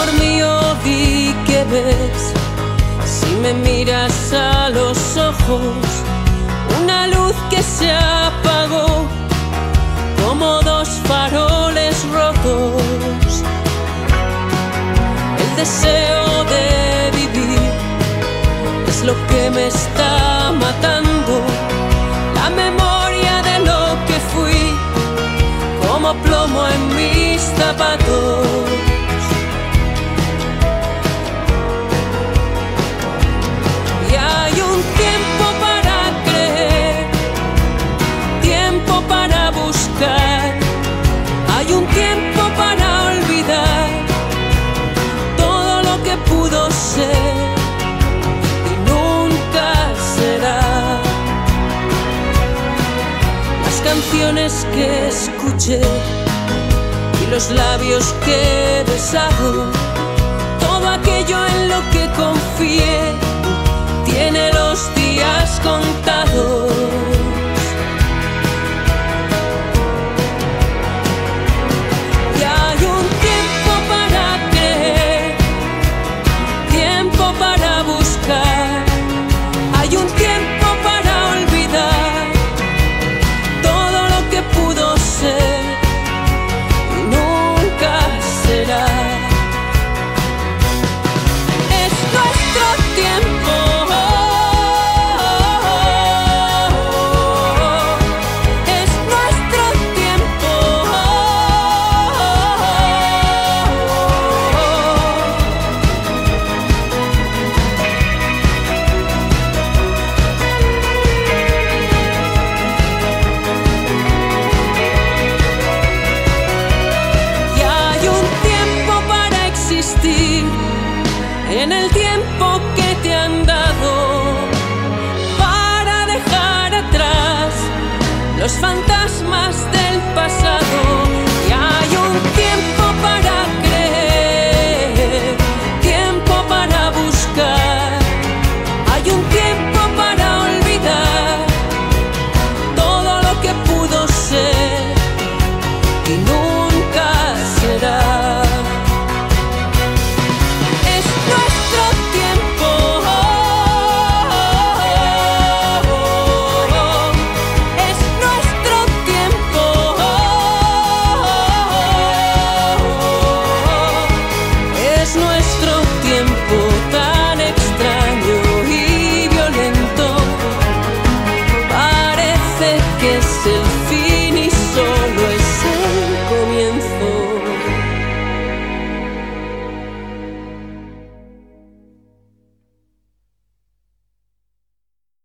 Amor mío, di que ves, si me miras a los ojos, una luz que se apagó como dos faroles rotos. El deseo de vivir es lo que me está matando, la memoria de lo que fui, como plomo en mis zapatos. Y hay un tiempo para creer, tiempo para buscar, hay un tiempo para olvidar todo lo que pudo ser y nunca será. Las canciones que escuché y los labios que he besado, todo aquello en lo que confié, tiene los días contados. Y hay un tiempo para creer, tiempo para buscar, hay un tiempo para olvidar todo lo que pudo ser y nunca será. Es nuestro tiempo, es nuestro tiempo. Y hay un tiempo para existir, en el tiempo que te han dado, para dejar atrás los fantasmas del pasado. Y hay un tiempo para creer, tiempo para buscar, hay un tiempo para olvidar todo lo que pudo ser y nunca será. Es nuestro tiempo, es nuestro tiempo, es nuestro tiempo tan extraño y violento. Parece que es el fin